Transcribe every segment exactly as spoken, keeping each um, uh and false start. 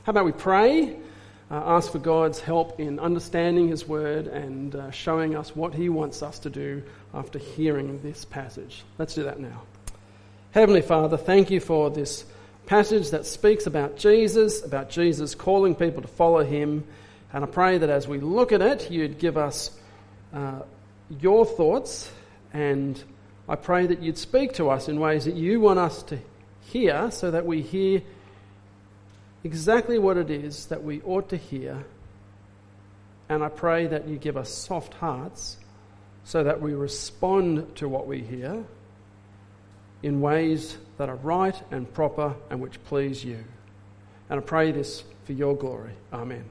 How about we pray, uh, ask for God's help in understanding his word and uh, showing us what he wants us to do after hearing this passage. Let's do that now. Heavenly Father, thank you for this passage that speaks about Jesus, about Jesus calling people to follow him. And I pray that as we look at it, you'd give us uh, your thoughts, and I pray that you'd speak to us in ways that you want us to hear, so that we hear exactly what it is that we ought to hear. And I pray that you give us soft hearts so that we respond to what we hear in ways that are right and proper and which please you. And I pray this for your glory. Amen.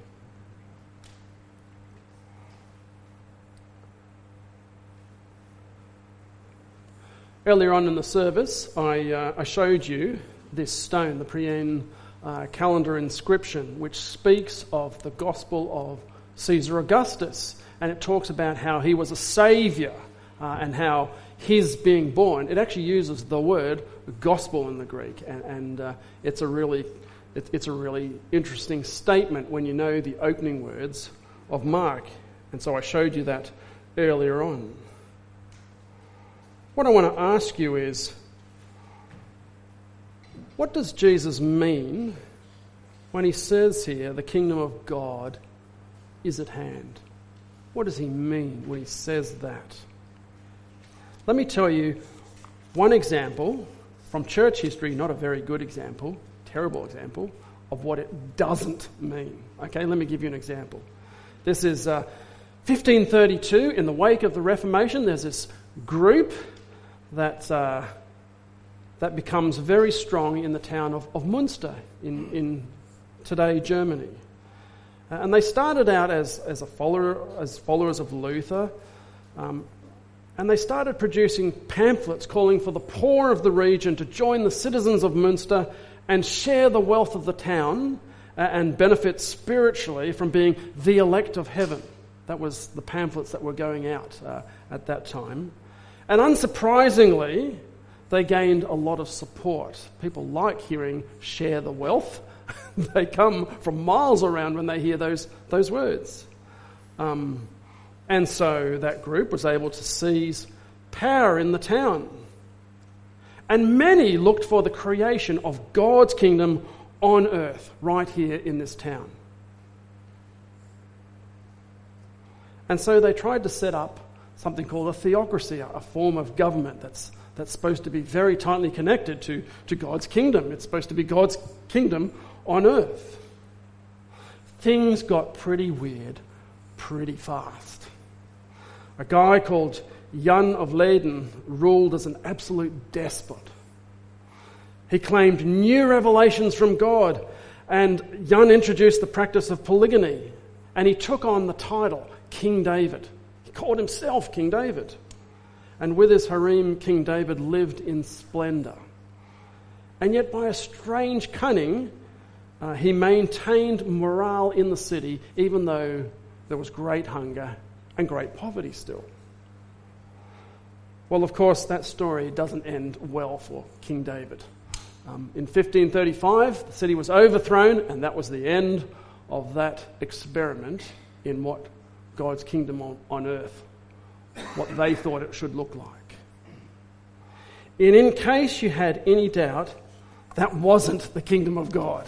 Earlier on in the service, I, uh, I showed you this stone, the Priene uh, calendar inscription, which speaks of the gospel of Caesar Augustus. And it talks about how he was a saviour uh, and how his being born, it actually uses the word gospel in the Greek. And, and uh, it's a really it, it's a really interesting statement when you know the opening words of Mark. And so I showed you that earlier on. What I want to ask you is, what does Jesus mean when he says here, the kingdom of God is at hand? What does he mean when he says that? Let me tell you one example from church history, not a very good example, terrible example, of what it doesn't mean. Okay, let me give you an example. This is uh, fifteen thirty-two, in the wake of the Reformation. There's this group that uh, that becomes very strong in the town of, of Münster in, in today Germany. Uh, and they started out as, as a follower as followers of Luther, um, and they started producing pamphlets calling for the poor of the region to join the citizens of Münster and share the wealth of the town uh, and benefit spiritually from being the elect of heaven. That was the pamphlets that were going out uh, at that time. And unsurprisingly, they gained a lot of support. People like hearing share the wealth. They come from miles around when they hear those, those words. Um, and so that group was able to seize power in the town. And many looked for the creation of God's kingdom on earth, right here in this town. And so they tried to set up something called a theocracy, a form of government that's that's supposed to be very tightly connected to, to God's kingdom. It's supposed to be God's kingdom on earth. Things got pretty weird pretty fast. A guy called Jan of Leyden ruled as an absolute despot. He claimed new revelations from God, and Jan introduced the practice of polygyny, and he took on the title King David. He called himself King David. And with his harem, King David lived in splendour. And yet by a strange cunning, uh, he maintained morale in the city, even though there was great hunger and great poverty still. Well, of course, that story doesn't end well for King David. Um, in fifteen thirty-five, the city was overthrown, and that was the end of that experiment in what God's kingdom on, on earth, what they thought it should look like. And in case you had any doubt, that wasn't the kingdom of God.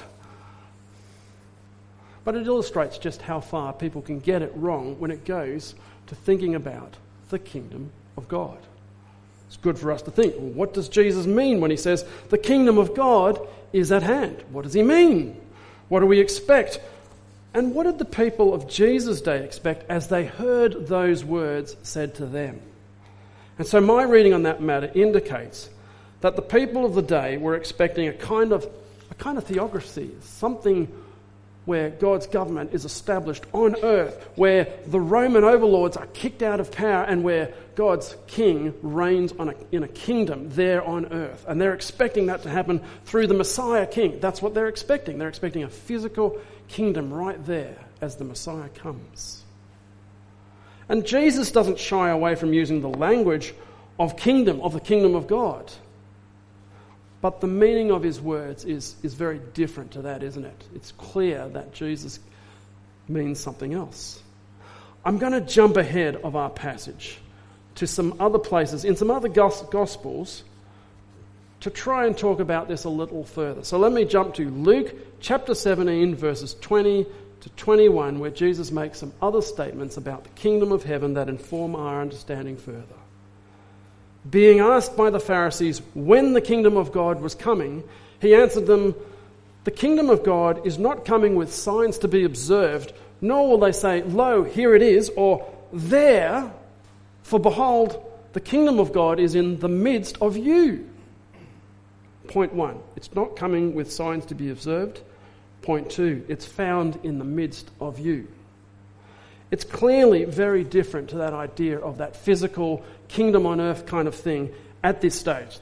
But it illustrates just how far people can get it wrong when it goes to thinking about the kingdom of God. It's good for us to think, well, what does Jesus mean when he says the kingdom of God is at hand? What does he mean? What do we expect? And what did the people of Jesus' day expect as they heard those words said to them? And so my reading on that matter indicates that the people of the day were expecting a kind of a kind of theocracy, something where God's government is established on earth, where the Roman overlords are kicked out of power, and where God's king reigns on a, in a kingdom there on earth. And they're expecting that to happen through the Messiah king. That's what they're expecting. They're expecting a physical kingdom right there as the Messiah comes. And Jesus doesn't shy away from using the language of kingdom, of the kingdom of God. But the meaning of his words is, is very different to that, isn't it? It's clear that Jesus means something else. I'm going to jump ahead of our passage to some other places, in some other Gospels, to try and talk about this a little further. So let me jump to Luke chapter seventeen, verses twenty to twenty-one, where Jesus makes some other statements about the kingdom of heaven that inform our understanding further. Being asked by the Pharisees when the kingdom of God was coming, he answered them, "The kingdom of God is not coming with signs to be observed, nor will they say, 'Lo, here it is,' or 'There,' for behold, the kingdom of God is in the midst of you." Point one, it's not coming with signs to be observed. Point two, it's found in the midst of you. It's clearly very different to that idea of that physical kingdom on earth kind of thing at this stage.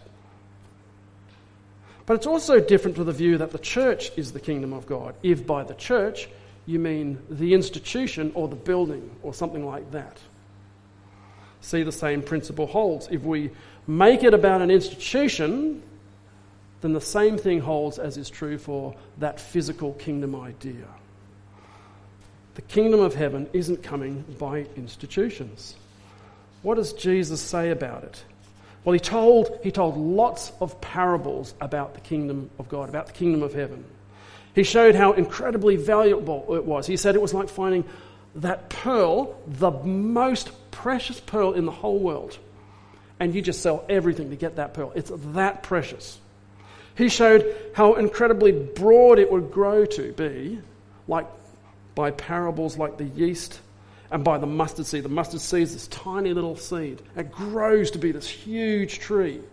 But it's also different to the view that the church is the kingdom of God, if by the church you mean the institution or the building or something like that. See, the same principle holds. If we make it about an institution, then the same thing holds as is true for that physical kingdom idea. The kingdom of heaven isn't coming by institutions. What does Jesus say about it? Well, he told, he told lots of parables about the kingdom of God, about the kingdom of heaven. He showed how incredibly valuable it was. He said it was like finding that pearl, the most precious pearl in the whole world, and you just sell everything to get that pearl. It's that precious. He showed how incredibly broad it would grow to be, like by parables like the yeast and by the mustard seed. The mustard seed is this tiny little seed. It grows to be this huge tree.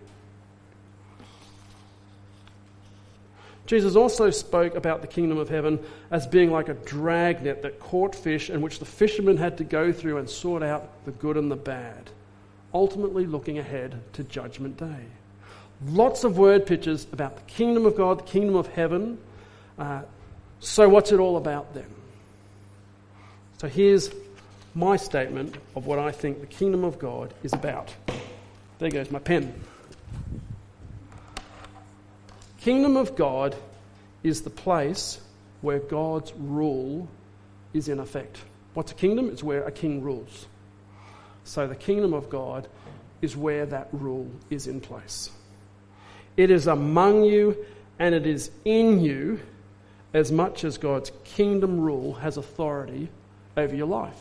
Jesus also spoke about the kingdom of heaven as being like a dragnet that caught fish and which the fishermen had to go through and sort out the good and the bad, ultimately looking ahead to Judgment Day. Lots of word pictures about the kingdom of God, the kingdom of heaven. Uh, so what's it all about then? So here's my statement of what I think the kingdom of God is about. There goes my pen. Kingdom of God is the place where God's rule is in effect. What's a kingdom? It's where a king rules. So the kingdom of God is where that rule is in place. It is among you and it is in you as much as God's kingdom rule has authority over your life.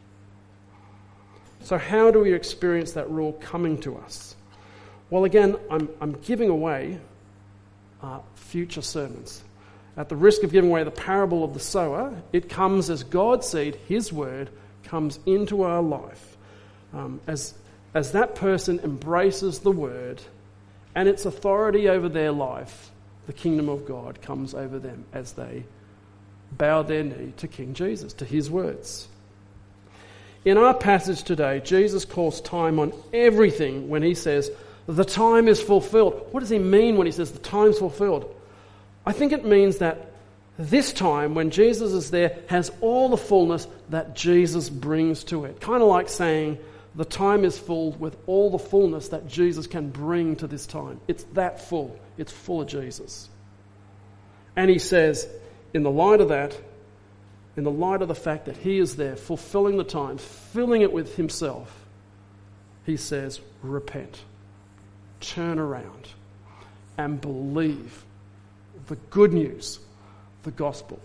So how do we experience that rule coming to us? Well, again, I'm, I'm giving away uh, future sermons. At the risk of giving away the parable of the sower, it comes as God's seed, his word, comes into our life. Um, as, as that person embraces the word and its authority over their life, the kingdom of God comes over them as they bow their knee to King Jesus, to his words. In our passage today, Jesus calls time on everything when he says, the time is fulfilled. What does he mean when he says the time's fulfilled? I think it means that this time, when Jesus is there, has all the fullness that Jesus brings to it. Kind of like saying the time is full with all the fullness that Jesus can bring to this time. It's that full. It's full of Jesus. And he says, in the light of that, in the light of the fact that he is there fulfilling the time, filling it with himself, he says, repent, turn around, and believe the good news, the gospel.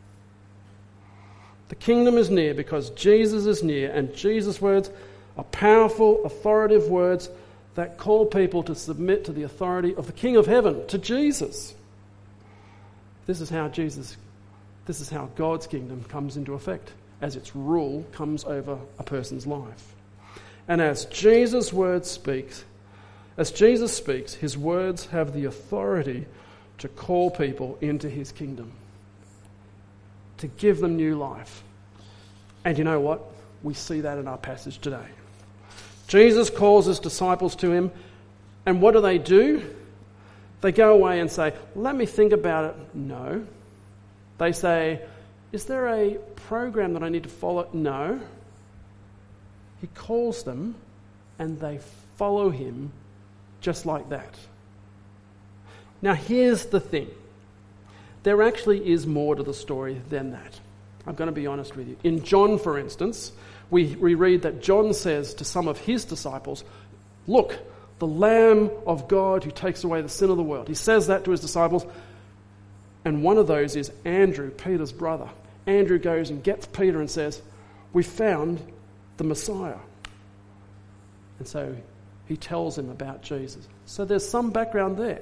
The kingdom is near because Jesus is near, and Jesus' words are powerful, authoritative words that call people to submit to the authority of the King of Heaven, to Jesus. This is how Jesus, this is how God's kingdom comes into effect, as its rule comes over a person's life. And as Jesus' words speaks, as Jesus speaks, his words have the authority to call people into his kingdom, to give them new life. And you know what? We see that in our passage today. Jesus calls his disciples to him, and what do they do? They go away and say, let me think about it. No. They say, is there a program that I need to follow? No. He calls them, and they follow him just like that. Now here's the thing. There actually is more to the story than that. I'm going to be honest with you. In John, for instance, we, we read that John says to some of his disciples, "Look, the Lamb of God who takes away the sin of the world." He says that to his disciples, and one of those is Andrew, Peter's brother. Andrew goes and gets Peter and says, "We found the Messiah." And so he tells him about Jesus. So there's some background there.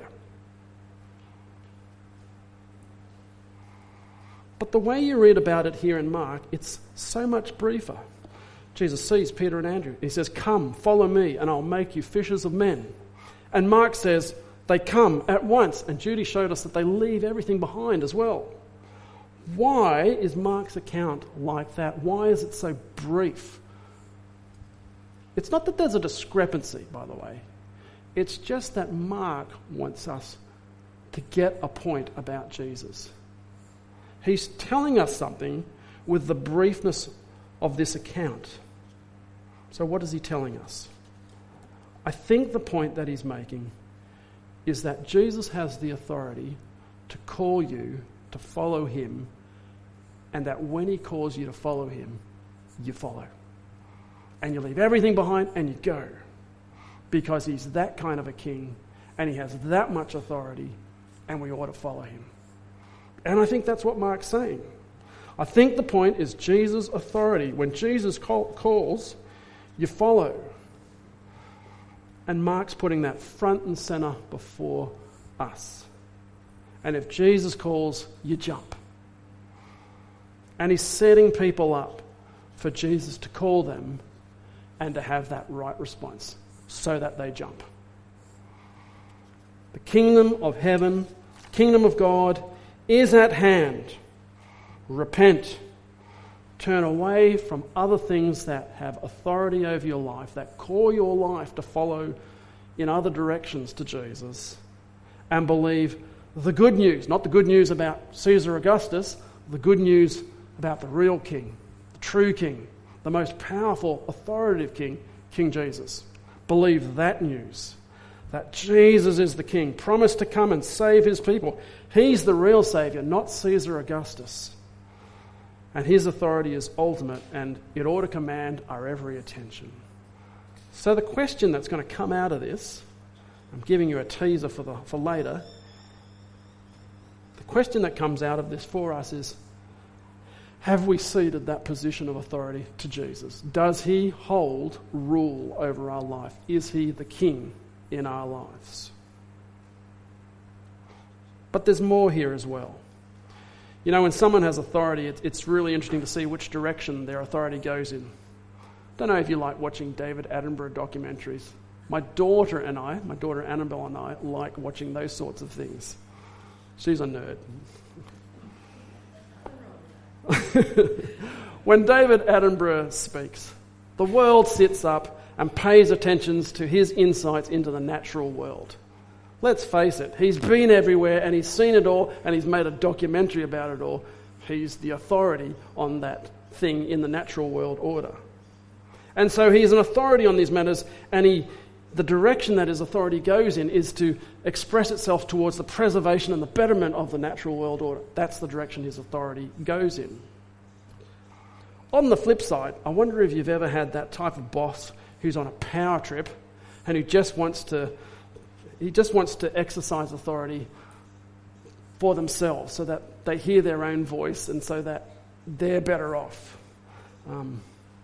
But the way you read about it here in Mark, it's so much briefer. Jesus sees Peter and Andrew. He says, "Come, follow me, and I'll make you fishers of men." And Mark says they come at once. And Judy showed us that they leave everything behind as well. Why is Mark's account like that? Why is it so brief? It's not that there's a discrepancy, by the way. It's just that Mark wants us to get a point about Jesus. He's telling us something with the briefness of this account. So what is he telling us? I think the point that he's making is that Jesus has the authority to call you to follow him, and that when he calls you to follow him, you follow. And you leave everything behind and you go. Because he's that kind of a king, and he has that much authority, and we ought to follow him. And I think that's what Mark's saying. I think the point is Jesus' authority. When Jesus call, calls, you follow. And Mark's putting that front and centre before us. And if Jesus calls, you jump. And he's setting people up for Jesus to call them and to have that right response so that they jump. The kingdom of heaven, kingdom of God, is at hand. Repent. Turn away from other things that have authority over your life, that call your life to follow in other directions to Jesus, and believe the good news, not the good news about Caesar Augustus, the good news about the real king, the true king, the most powerful, authoritative king, King Jesus. Believe that news, that Jesus is the king, promised to come and save his people. He's the real saviour, not Caesar Augustus. And his authority is ultimate, and it ought to command our every attention. So the question that's going to come out of this, I'm giving you a teaser for, the, for later, the question that comes out of this for us is, have we ceded that position of authority to Jesus? Does he hold rule over our life? Is he the king in our lives? But there's more here as well. You know, when someone has authority, it's, it's really interesting to see which direction their authority goes in. I don't know if you like watching David Attenborough documentaries. My daughter and I, my daughter Annabelle and I, like watching those sorts of things. She's a nerd. When David Attenborough speaks, the world sits up and pays attention to his insights into the natural world. Let's face it, he's been everywhere and he's seen it all and he's made a documentary about it all. He's the authority on that thing in the natural world order. And so he's an authority on these matters, and he, the direction that his authority goes in is to express itself towards the preservation and the betterment of the natural world order. That's the direction his authority goes in. On the flip side, I wonder if you've ever had that type of boss who's on a power trip and who just wants to He just wants to exercise authority for themselves so that they hear their own voice and so that they're better off. Um,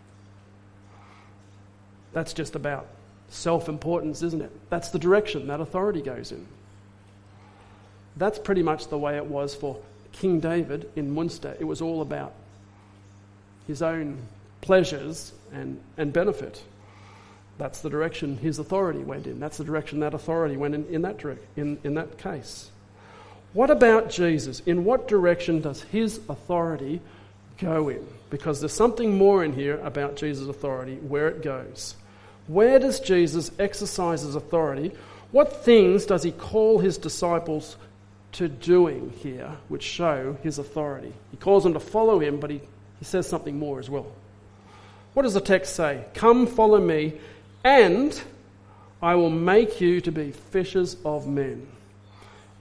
that's just about self-importance, isn't it? That's the direction that authority goes in. That's pretty much the way it was for King David in Munster. It was all about his own pleasures and, and benefit. That's the direction his authority went in. That's the direction that authority went in in that direct, in, in that case. What about Jesus? In what direction does his authority go in? Because there's something more in here about Jesus' authority, where it goes. Where does Jesus exercise his authority? What things does he call his disciples to doing here, which show his authority? He calls them to follow him, but he, he says something more as well. What does the text say? Come, follow me, and I will make you to be fishers of men.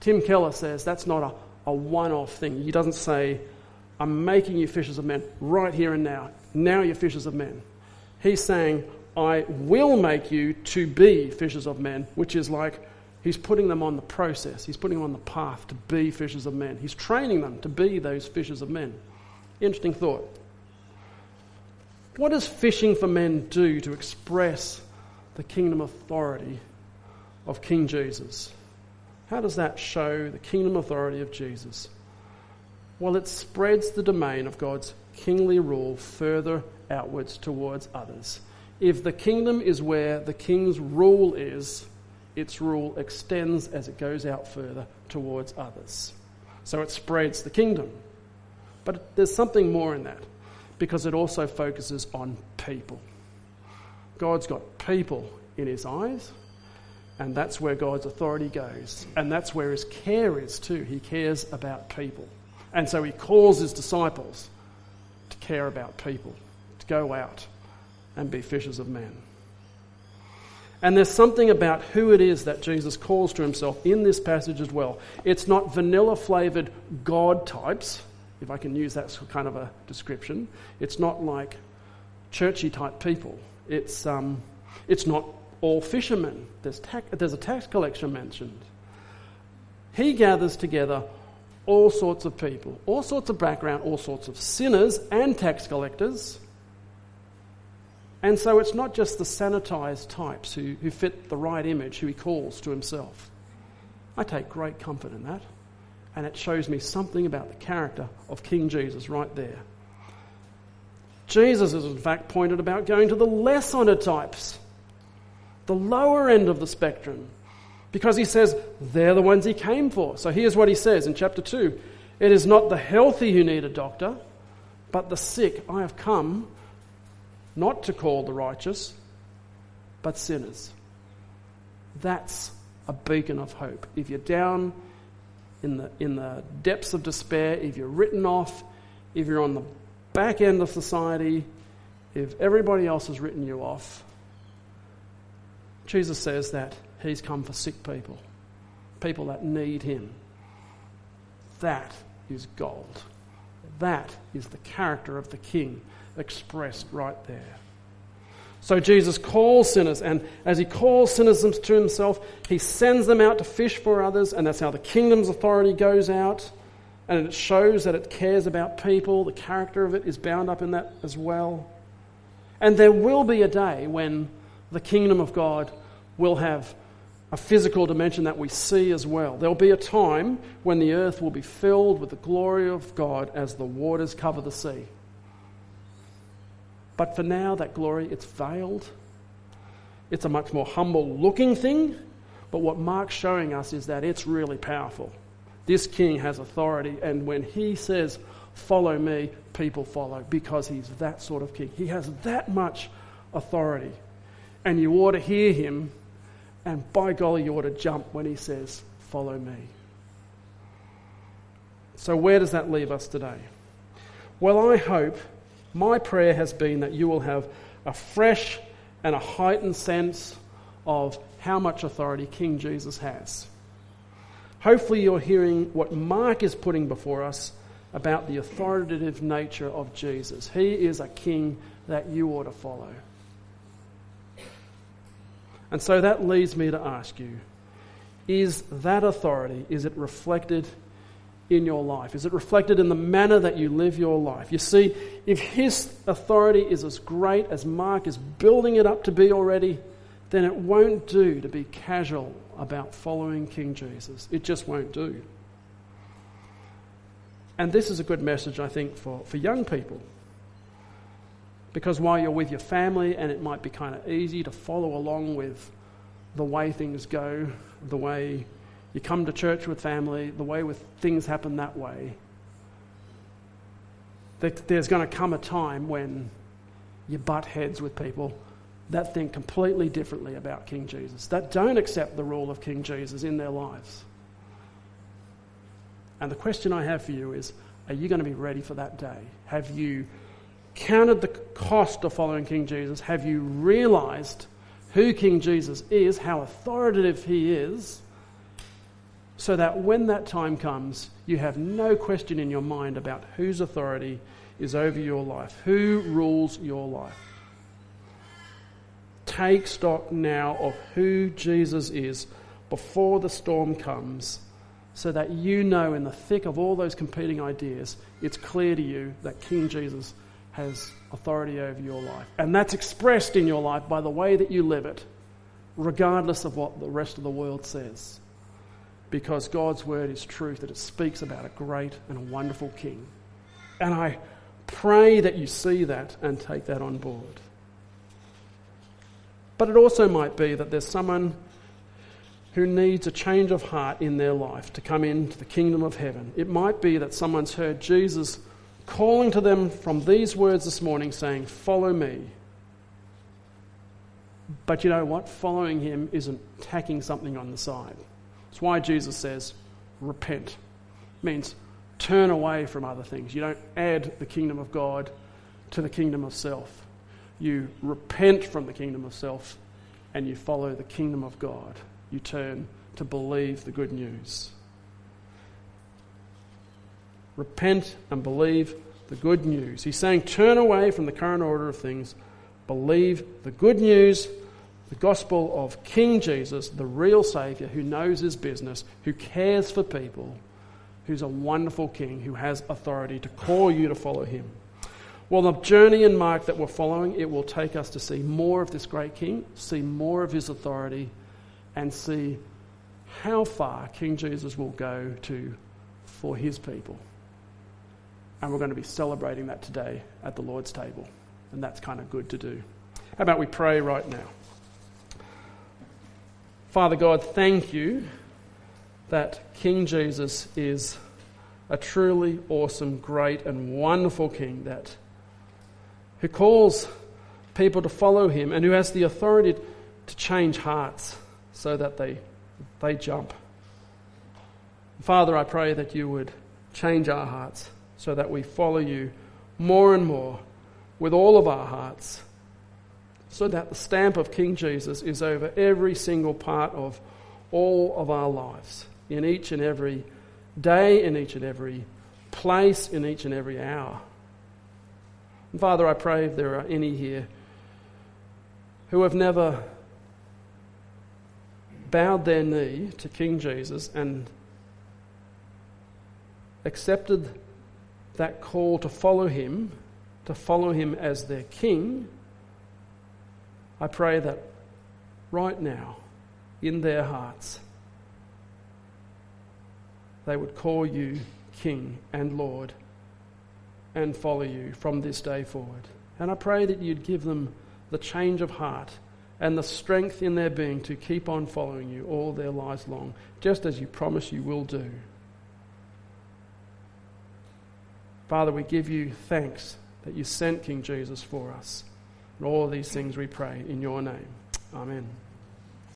Tim Keller says that's not a, a one-off thing. He doesn't say, I'm making you fishers of men right here and now. Now you're fishers of men. He's saying, I will make you to be fishers of men, which is like he's putting them on the process. He's putting them on the path to be fishers of men. He's training them to be those fishers of men. Interesting thought. What does fishing for men do to express the kingdom authority of King Jesus? How does that show the kingdom authority of Jesus? Well, it spreads the domain of God's kingly rule further outwards towards others. If the kingdom is where the king's rule is, its rule extends as it goes out further towards others. So it spreads the kingdom. But there's something more in that, because it also focuses on people. God's got people in his eyes, and that's where God's authority goes. And that's where his care is too. He cares about people. And so he calls his disciples to care about people, to go out and be fishers of men. And there's something about who it is that Jesus calls to himself in this passage as well. It's not vanilla-flavoured God types, if I can use that kind of a description. It's not like churchy type people. It's um, it's not all fishermen. There's, tax, there's a tax collector mentioned. He gathers together all sorts of people, all sorts of background, all sorts of sinners and tax collectors. And so it's not just the sanitised types who, who fit the right image, who he calls to himself. I take great comfort in that. And it shows me something about the character of King Jesus right there. Jesus is in fact pointed about going to the less honoured types, the lower end of the spectrum, because he says they're the ones he came for. So here's what he says in chapter two. It is not the healthy who need a doctor, but the sick. I have come not to call the righteous, but sinners. That's a beacon of hope. If you're down in the in the depths of despair, if you're written off, if you're on the back end of society, if everybody else has written you off, Jesus says that he's come for sick people, people that need him. That is gold. That is the character of the King expressed right there. So Jesus calls sinners, and as he calls sinners to himself, he sends them out to fish for others, and that's how the kingdom's authority goes out. And it shows that it cares about people. The character of it is bound up in that as well. And there will be a day when the kingdom of God will have a physical dimension that we see as well. There'll be a time when the earth will be filled with the glory of God as the waters cover the sea. But for now, that glory, it's veiled. It's a much more humble looking thing. But what Mark's showing us is that it's really powerful. This king has authority, and when he says, follow me, people follow, because he's that sort of king. He has that much authority. And you ought to hear him, and by golly, you ought to jump when he says, follow me. So where does that leave us today? Well, I hope, my prayer has been that you will have a fresh and a heightened sense of how much authority King Jesus has. Hopefully you're hearing what Mark is putting before us about the authoritative nature of Jesus. He is a king that you ought to follow. And so that leads me to ask you, is that authority, is it reflected in your life? Is it reflected in the manner that you live your life? You see, if his authority is as great as Mark is building it up to be already, then it won't do to be casual about following King Jesus. It just won't do. And this is a good message, I think, for, for young people. Because while you're with your family, and it might be kind of easy to follow along with the way things go, the way you come to church with family, the way with things happen that way, that there's going to come a time when you butt heads with people that think completely differently about King Jesus, that don't accept the rule of King Jesus in their lives. And the question I have for you is, are you going to be ready for that day? Have you counted the cost of following King Jesus? Have you realised who King Jesus is, how authoritative he is, so that when that time comes, you have no question in your mind about whose authority is over your life, who rules your life. Take stock now of who Jesus is before the storm comes, so that you know in the thick of all those competing ideas, it's clear to you that King Jesus has authority over your life. And that's expressed in your life by the way that you live it, regardless of what the rest of the world says. Because God's word is truth, that it speaks about a great and a wonderful King. And I pray that you see that and take that on board. But it also might be that there's someone who needs a change of heart in their life to come into the kingdom of heaven. It might be that someone's heard Jesus calling to them from these words this morning, saying, "Follow me." But you know what? Following him isn't tacking something on the side. It's why Jesus says, repent. It means turn away from other things. You don't add the kingdom of God to the kingdom of self. You repent from the kingdom of self and you follow the kingdom of God. You turn to believe the good news. Repent and believe the good news. He's saying turn away from the current order of things. Believe the good news, the gospel of King Jesus, the real Saviour who knows his business, who cares for people, who's a wonderful King, who has authority to call you to follow him. Well, the journey in Mark that we're following, it will take us to see more of this great King, see more of his authority, and see how far King Jesus will go to for his people. And we're going to be celebrating that today at the Lord's table. And that's kind of good to do. How about we pray right now? Father God, thank you that King Jesus is a truly awesome, great and wonderful King that who calls people to follow him and who has the authority to change hearts so that they they jump. Father, I pray that you would change our hearts so that we follow you more and more with all of our hearts, so that the stamp of King Jesus is over every single part of all of our lives, in each and every day, in each and every place, in each and every hour. And Father, I pray if there are any here who have never bowed their knee to King Jesus and accepted that call to follow him, to follow him as their King, I pray that right now, in their hearts, they would call you King and Lord and follow you from this day forward. And I pray that you'd give them the change of heart and the strength in their being to keep on following you all their lives long, just as you promise you will do. Father, we give you thanks that you sent King Jesus for us. And all these things we pray in your name. Amen.